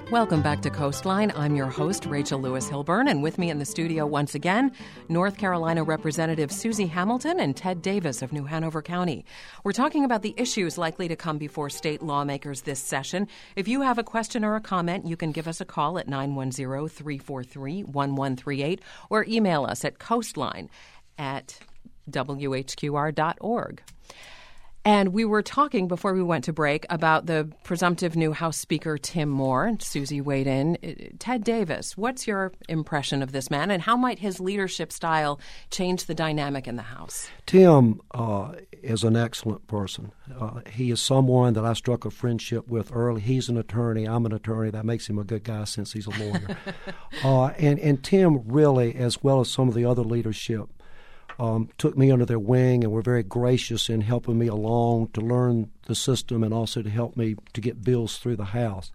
Welcome back to Coastline. I'm your host, Rachel Lewis Hilburn, and with me in the studio once again, North Carolina Representative Susie Hamilton and Ted Davis of New Hanover County. We're talking about the issues likely to come before state lawmakers this session. If you have a question or a comment, you can give us a call at 910-343-1138 or email us at coastline@whqr.org. And we were talking before we went to break about the presumptive new House Speaker, Tim Moore. Susie weighed in. Ted Davis, what's your impression of this man, and how might his leadership style change the dynamic in the House? Tim is an excellent person. He is someone that I struck a friendship with early. He's an attorney. I'm an attorney. That makes him a good guy since he's a lawyer. And Tim really, as well as some of the other leadership, took me under their wing and were very gracious in helping me along to learn the system and also to help me to get bills through the House.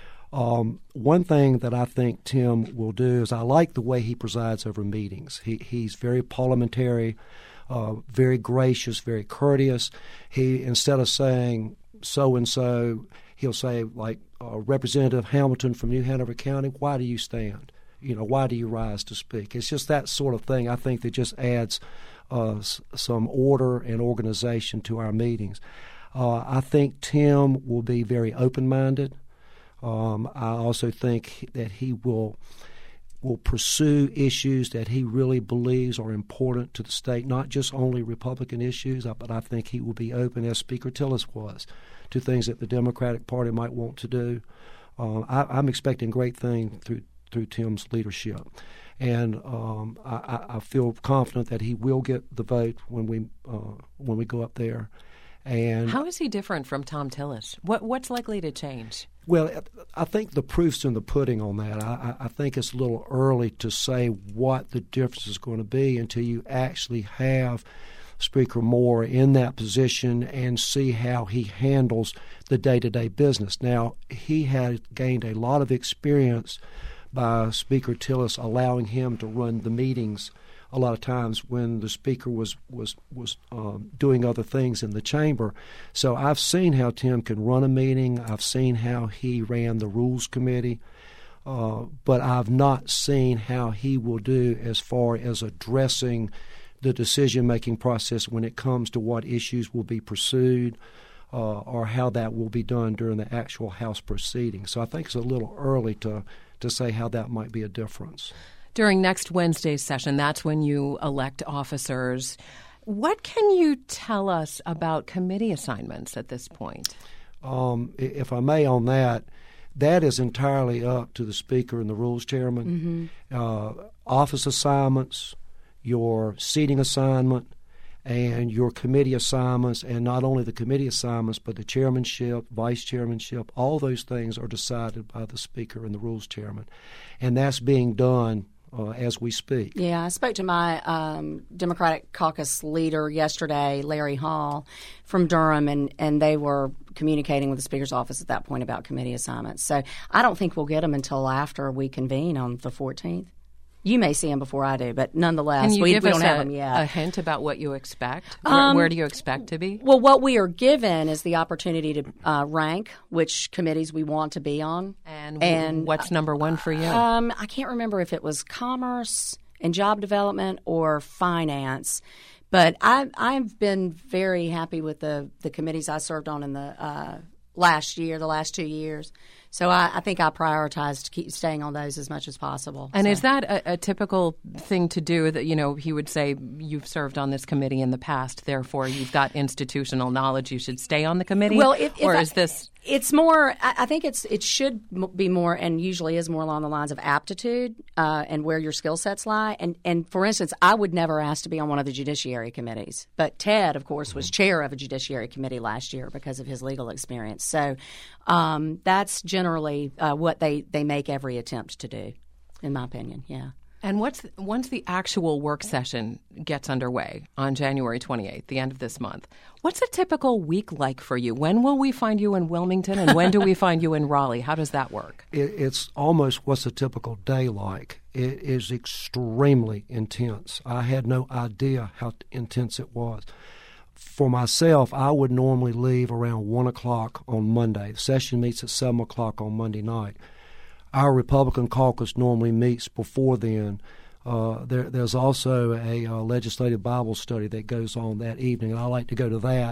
One thing that I think Tim will do is I like the way he presides over meetings. He's very parliamentary, very gracious, very courteous. He, instead of saying so-and-so, he'll say, like, Representative Hamilton from New Hanover County, why do you stand? Why do you rise to speak? It's just that sort of thing, I think, that just adds some order and organization to our meetings. I think Tim will be very open-minded. I also think that he will pursue issues that he really believes are important to the state, not just only Republican issues, but I think he will be open, as Speaker Tillis was, to things that the Democratic Party might want to do. I'm expecting great things through Tim's leadership. And I feel confident that he will get the vote when we go up there. And how is he different from Thom Tillis? What's likely to change? Well, I think the proof's in the pudding on that. I think it's a little early to say what the difference is going to be until you actually have Speaker Moore in that position and see how he handles the day-to-day business. Now, he has gained a lot of experience by Speaker Tillis allowing him to run the meetings a lot of times when the Speaker was doing other things in the chamber. So I've seen how Tim can run a meeting. I've seen how he ran the Rules Committee. But I've not seen how he will do as far as addressing the decision-making process when it comes to what issues will be pursued or how that will be done during the actual House proceedings. So I think it's a little early to say how that might be a difference. During next Wednesday's session, that's when you elect officers. What can you tell us about committee assignments at this point? If I may on that is entirely up to the Speaker and the Rules Chairman. Mm-hmm. Office assignments, your seating assignment, and your committee assignments, and not only the committee assignments, but the chairmanship, vice chairmanship, all those things are decided by the Speaker and the Rules Chairman. And that's being done as we speak. Yeah, I spoke to my Democratic caucus leader yesterday, Larry Hall, from Durham, and they were communicating with the Speaker's office at that point about committee assignments. So I don't think we'll get them until after we convene on the 14th. You may see them before I do, but nonetheless, we don't have them yet. A hint about what you expect? Where do you expect to be? Well, what we are given is the opportunity to rank which committees we want to be on. And what's number one for you? I can't remember if it was Commerce and Job Development or Finance. But I've been very happy with the committees I served on in the last 2 years. So I think I prioritized to keep staying on those as much as possible. And is that a typical thing to do that, he would say, you've served on this committee in the past, therefore you've got institutional knowledge, you should stay on the committee? Well, is this... It's more, I think it should be more, and usually is more along the lines of aptitude and where your skill sets lie. And for instance, I would never ask to be on one of the judiciary committees. But Ted, of course, was chair of a judiciary committee last year because of his legal experience. So that's generally what they make every attempt to do, in my opinion, yeah. And once the actual work session gets underway on January 28th, the end of this month, what's a typical week like for you? When will we find you in Wilmington, and when do we find you in Raleigh? How does that work? It's almost what's a typical day like. It is extremely intense. I had no idea how intense it was. For myself, I would normally leave around 1 o'clock on Monday. The session meets at 7 o'clock on Monday night. Our Republican caucus normally meets before then. There's also a legislative Bible study that goes on that evening, and I like to go to that,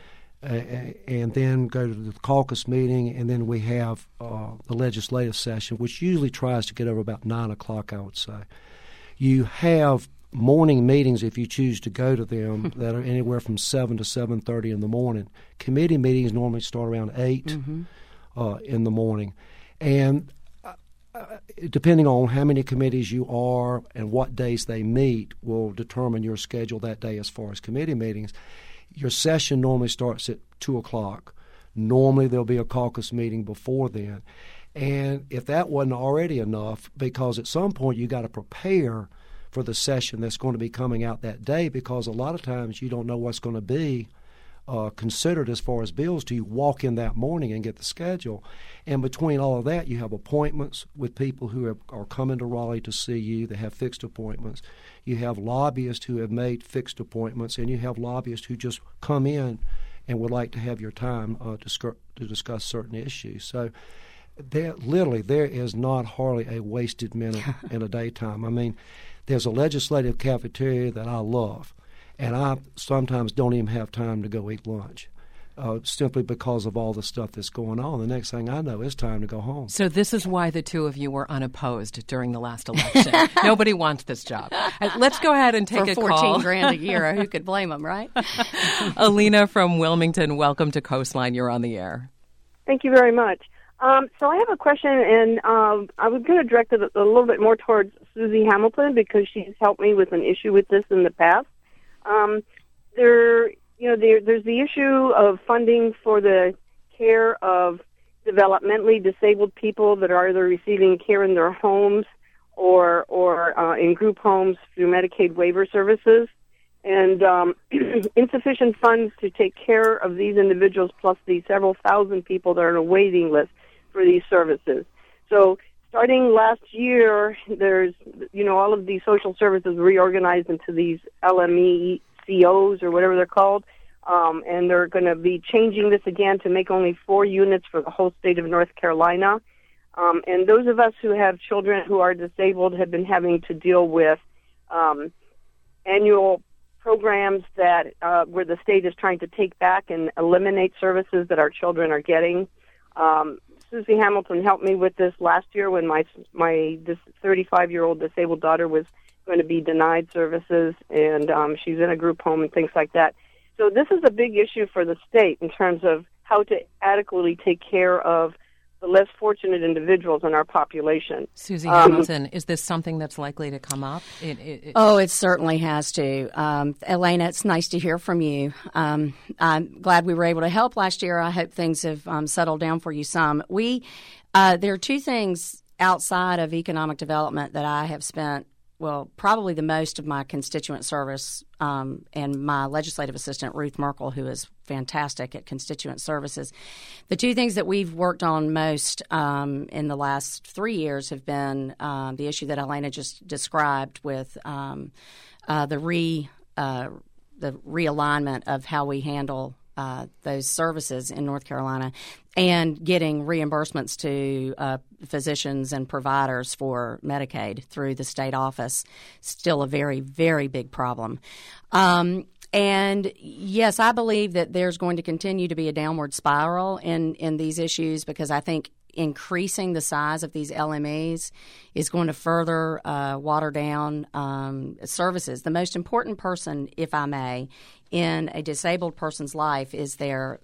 and then go to the caucus meeting, and then we have the legislative session, which usually tries to get over about 9 o'clock, I would say. You have morning meetings, if you choose to go to them, that are anywhere from 7 to 7:30 in the morning. Committee meetings normally start around 8 in the morning. And depending on how many committees you are and what days they meet will determine your schedule that day as far as committee meetings. Your session normally starts at 2 o'clock. Normally there'll be a caucus meeting before then. And if that wasn't already enough, because at some point you got to prepare for the session that's going to be coming out that day, because a lot of times you don't know what's going to be considered as far as bills till you walk in that morning and get the schedule. And between all of that, you have appointments with people who are coming to Raleigh to see you. They have fixed appointments. You have lobbyists who have made fixed appointments, and you have lobbyists who just come in and would like to have your time to discuss certain issues. So there is not hardly a wasted minute in a daytime. I mean, there's a legislative cafeteria that I love, and I sometimes don't even have time to go eat lunch, simply because of all the stuff that's going on. The next thing I know, it's time to go home. So this is why the two of you were unopposed during the last election. Nobody wants this job. Let's go ahead and take a call. For $14,000 a year, who could blame them, right? Alina from Wilmington, welcome to Coastline. You're on the air. Thank you very much. So I have a question, and I was going to direct it a little bit more towards Susie Hamilton because she's helped me with an issue with this in the past. There's the issue of funding for the care of developmentally disabled people that are either receiving care in their homes or in group homes through Medicaid waiver services, and insufficient funds to take care of these individuals, plus the several thousand people that are on a waiting list for these services. So starting last year, there's, all of these social services reorganized into these LME COs or whatever they're called, and they're going to be changing this again to make only 4 units for the whole state of North Carolina. And those of us who have children who are disabled have been having to deal with annual programs that where the state is trying to take back and eliminate services that our children are getting. Susie Hamilton helped me with this last year when my 35-year-old disabled daughter was going to be denied services, and she's in a group home and things like that. So this is a big issue for the state in terms of how to adequately take care of the less fortunate individuals in our population. Susie Hamilton, is this something that's likely to come up? It certainly has to. Elena, it's nice to hear from you. I'm glad we were able to help last year. I hope things have settled down for you some. There are 2 things outside of economic development that I have spent probably the most of my constituent service, and my legislative assistant, Ruth Merkel, who is fantastic at constituent services. The 2 things that we've worked on most in the last 3 years have been the issue that Elena just described with the realignment of how we handle those services in North Carolina, and getting reimbursements to physicians and providers for Medicaid through the state office. Still a very, very big problem. And yes, I believe that there's going to continue to be a downward spiral in these issues, because I think increasing the size of these LMEs is going to further water down services. The most important person, if I may, in a disabled person's life is their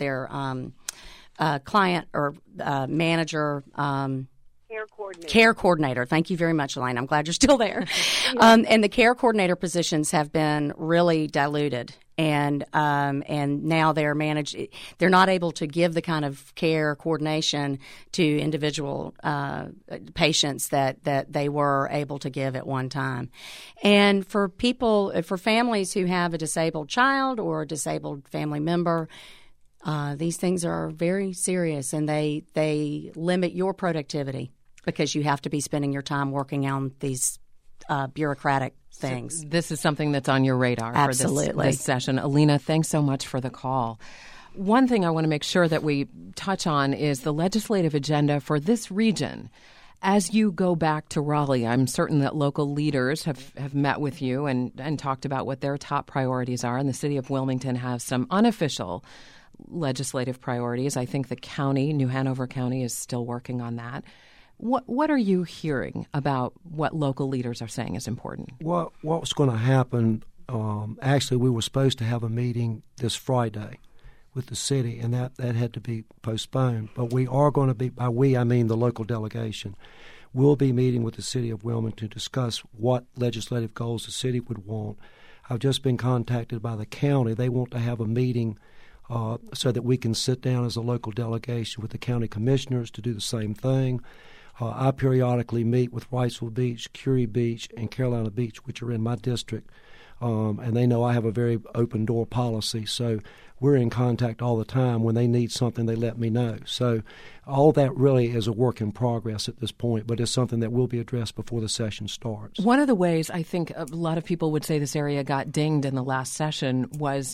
client or manager. Care coordinator. Thank you very much, Elaine. I'm glad you're still there. And the care coordinator positions have been really diluted, and now they're managed. They're not able to give the kind of care coordination to individual patients that they were able to give at one time. And for families who have a disabled child or a disabled family member, these things are very serious, and they limit your productivity, because you have to be spending your time working on these bureaucratic things. So this is something that's on your radar. Absolutely. For this session. Alina, thanks so much for the call. one thing I want to make sure that we touch on is the legislative agenda for this region. As you go back to Raleigh, I'm certain that local leaders have met with you and talked about what their top priorities are. And the city of Wilmington has some unofficial legislative priorities. I think the county, New Hanover County, is still working on that. What are you hearing about what local leaders are saying is important? Well, what's going to happen, actually, we were supposed to have a meeting this Friday with the city, and that had to be postponed. But we are going to be, by we I mean the local delegation, we'll be meeting with the city of Wilmington to discuss what legislative goals the city would want. I've just been contacted by the county. They want to have a meeting so that we can sit down as a local delegation with the county commissioners to do the same thing. I periodically meet with Wrightsville Beach, Curie Beach, and Carolina Beach, which are in my district, and they know I have a very open-door policy, so we're in contact all the time. When they need something, they let me know. So all that really is a work in progress at this point, but it's something that will be addressed before the session starts. One of the ways I think a lot of people would say this area got dinged in the last session was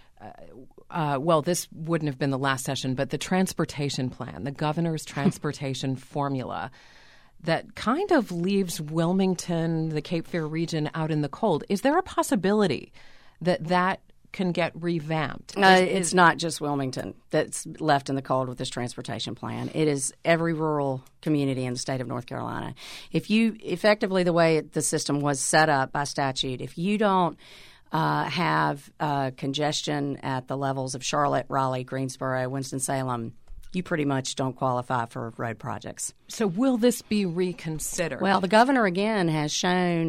this wouldn't have been the last session, but the transportation plan, the governor's transportation formula that kind of leaves Wilmington, the Cape Fear region, out in the cold. Is there a possibility that can get revamped? It's not just Wilmington that's left in the cold with this transportation plan. It is every rural community in the state of North Carolina. If you effectively, the way the system was set up by statute, if you don't have congestion at the levels of Charlotte, Raleigh, Greensboro, Winston-Salem, you pretty much don't qualify for road projects. So will this be reconsidered? Well, the governor, again, has shown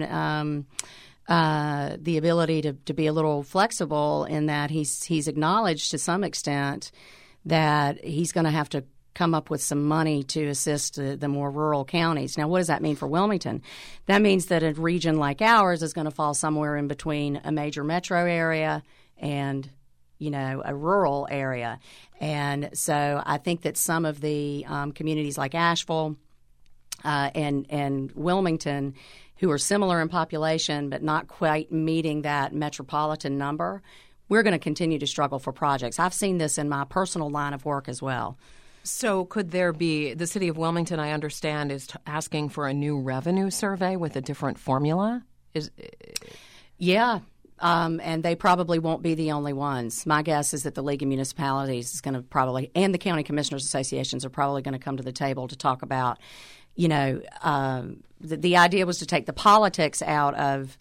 the ability to be a little flexible in that he's acknowledged to some extent that he's going to have to come up with some money to assist the more rural counties. Now, what does that mean for Wilmington? That means that a region like ours is going to fall somewhere in between a major metro area and, a rural area. And so I think that some of the communities like Asheville and Wilmington, who are similar in population but not quite meeting that metropolitan number, we're going to continue to struggle for projects. I've seen this in my personal line of work as well. So could there be, the city of Wilmington, I understand, is asking for a new revenue survey with a different formula? Yeah, and they probably won't be the only ones. My guess is that the League of Municipalities is going to probably, and the County Commissioners Associations are probably going to come to the table to talk about, the idea was to take the politics out of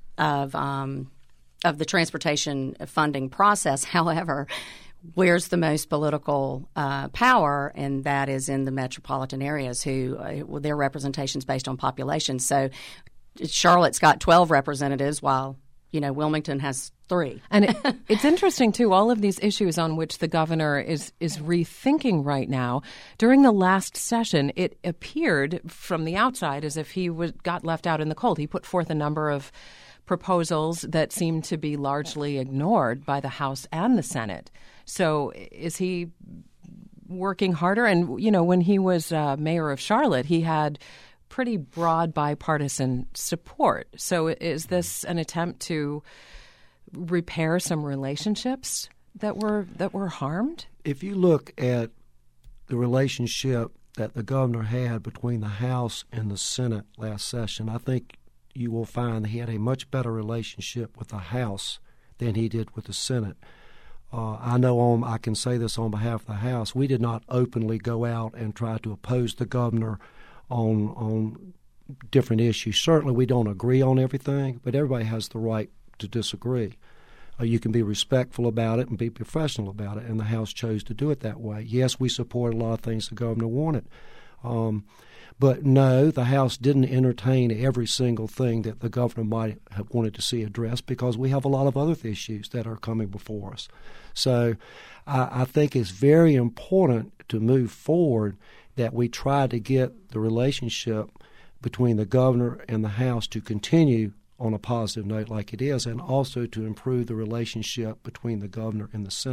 the transportation funding process. However, where's the most political power, and that is in the metropolitan areas who their representation's based on population. So Charlotte's got 12 representatives while, Wilmington has 3. And it's interesting, too, all of these issues on which the governor is rethinking right now. During the last session, it appeared from the outside as if he got left out in the cold. He put forth a number of proposals that seemed to be largely ignored by the House and the Senate. So is he working harder? And, when he was mayor of Charlotte, he had pretty broad bipartisan support. So is this an attempt to repair some relationships that were harmed? If you look at the relationship that the governor had between the House and the Senate last session, I think you will find that he had a much better relationship with the House than he did with the Senate. I know I can say this on behalf of the House. We did not openly go out and try to oppose the governor on different issues. Certainly we don't agree on everything, but everybody has the right to disagree. You can be respectful about it and be professional about it, and the House chose to do it that way. Yes, we support a lot of things the governor wanted. But no, the House didn't entertain every single thing that the governor might have wanted to see addressed because we have a lot of other issues that are coming before us. So I think it's very important to move forward that we try to get the relationship between the governor and the House to continue on a positive note like it is, and also to improve the relationship between the governor and the Senate.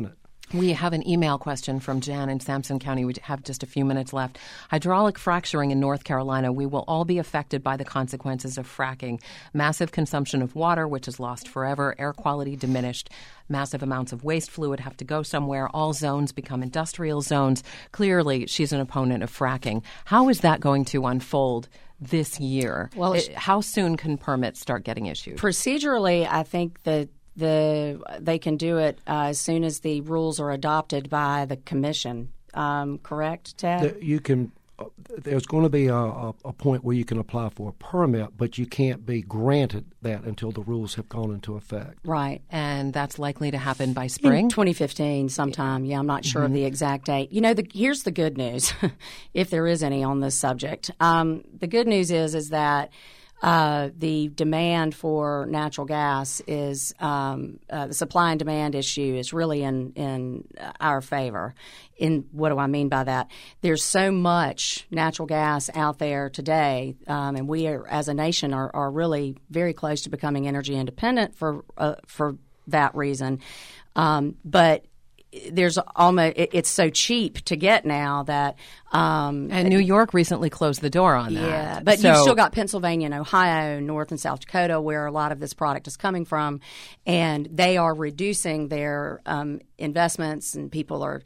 We have an email question from Jan in Sampson County. We have just a few minutes left. Hydraulic fracturing in North Carolina. We will all be affected by the consequences of fracking. Massive consumption of water, which is lost forever. Air quality diminished. Massive amounts of waste fluid have to go somewhere. All zones become industrial zones. Clearly, she's an opponent of fracking. How is that going to unfold this year? Well, how soon can permits start getting issued? Procedurally, I think that they can do it as soon as the rules are adopted by the commission. Correct, Ted? You can. There's going to be a point where you can apply for a permit, but you can't be granted that until the rules have gone into effect. Right. And that's likely to happen by spring? In 2015 sometime. Yeah, I'm not sure of the exact date. You know, here's the good news, if there is any on this subject. The good news is that the demand for natural gas is the supply and demand issue is really in our favor. In what do I mean by that? There's so much natural gas out there today, and we are, as a nation are really very close to becoming energy independent for that reason. But there's almost it's so cheap to get now that and New York recently closed the door on that. Yeah, but you've still got Pennsylvania and Ohio, North and South Dakota, where a lot of this product is coming from, and they are reducing their investments, and people are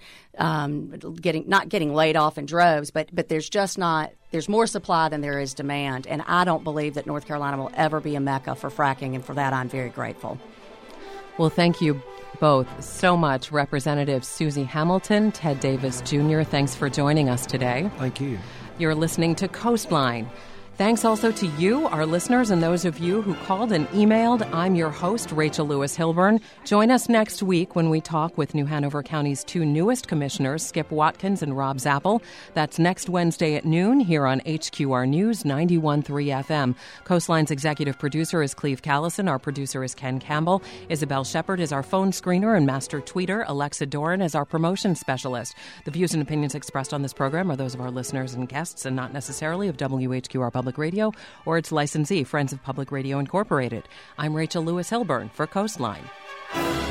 not getting laid off in droves, but there's more supply than there is demand, and I don't believe that North Carolina will ever be a mecca for fracking, and for that I'm very grateful. Well, thank you both so much. Representative Susie Hamilton, Ted Davis Jr., thanks for joining us today. Thank you. You're listening to Coastline. Thanks also to you, our listeners, and those of you who called and emailed. I'm your host, Rachel Lewis Hilburn. Join us next week when we talk with New Hanover County's two newest commissioners, Skip Watkins and Rob Zappel. That's next Wednesday at noon here on HQR News 91.3 FM. Coastline's executive producer is Cleve Callison. Our producer is Ken Campbell. Isabel Shepard is our phone screener and master tweeter. Alexa Doran is our promotion specialist. The views and opinions expressed on this program are those of our listeners and guests and not necessarily of WHQR Public Radio or its licensee, Friends of Public Radio Incorporated. I'm Rachel Lewis Hilburn for Coastline.